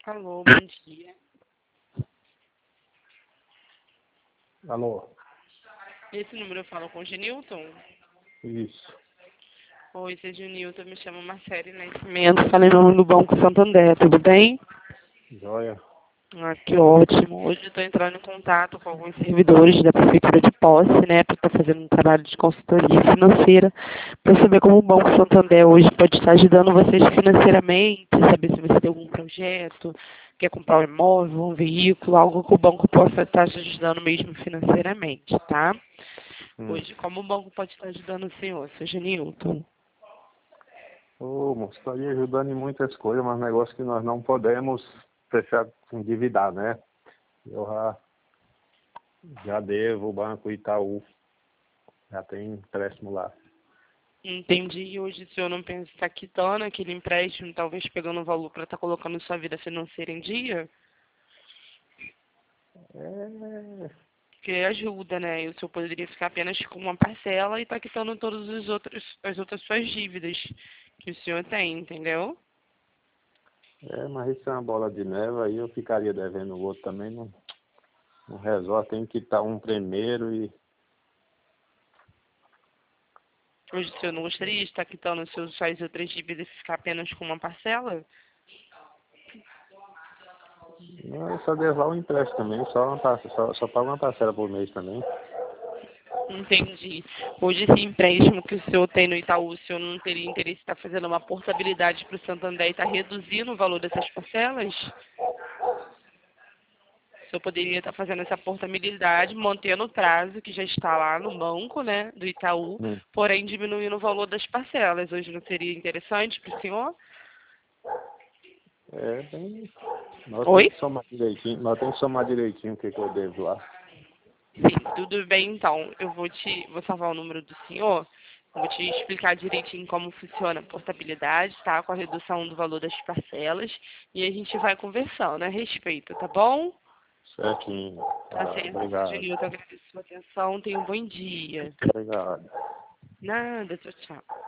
Alô, bom dia. Alô? Esse número eu falo com o Genilton? Isso. Oi, seu Genilton, me chamo Marcele Nascimento, falei em nome do Banco Santander, tudo bem? Joia. Ah, que ótimo. Hoje eu estou entrando em contato com alguns servidores da Prefeitura de Posse, né, para estar fazendo um trabalho de consultoria financeira, para saber como o Banco Santander hoje pode estar ajudando vocês financeiramente, saber se você tem algum projeto, quer comprar um imóvel, um veículo, algo que o banco possa estar te ajudando mesmo financeiramente, tá? Hoje, como o banco pode estar ajudando o senhor, seu Genilton? Ô, moço, está aí ajudando em muitas coisas, mas negócio que nós não podemos fechar com endividar, né? Eu já devo o Banco Itaú, já tem empréstimo lá. Entendi. E hoje o senhor não pensa em estar quitando aquele empréstimo, talvez pegando o valor para estar colocando sua vida financeira em dia? É, Porque ajuda, né? E o senhor poderia ficar apenas com uma parcela e estar quitando todas as outras suas dívidas que o senhor tem, entendeu? mas isso é uma bola de neve, aí eu ficaria devendo o outro também, não resolve, tem que quitar um primeiro e... Hoje o senhor não gostaria de estar quitando suas outras dívidas e ficar apenas com uma parcela? Não, eu só devo lá o empréstimo também, só pago uma parcela por mês também. Entendi. Hoje esse empréstimo que o senhor tem no Itaú, o senhor não teria interesse em estar fazendo uma portabilidade para o Santander e estar reduzindo o valor dessas parcelas? O senhor poderia estar fazendo essa portabilidade, mantendo o prazo que já está lá no banco, né, do Itaú, Hum. porém diminuindo o valor das parcelas. Hoje não seria interessante para o senhor? Bem, nós Oi? temos que somar direitinho o que eu devo lá. Sim, tudo bem então. Eu vou salvar o número do senhor. Vou te explicar direitinho como funciona a portabilidade, tá? Com a redução do valor das parcelas. E a gente vai conversando a respeito, tá bom? Certinho. Tá Tá, certo, obrigado. Julieta. Eu agradeço a sua atenção. Tenha um bom dia. Obrigado. Nada, tchau, tchau.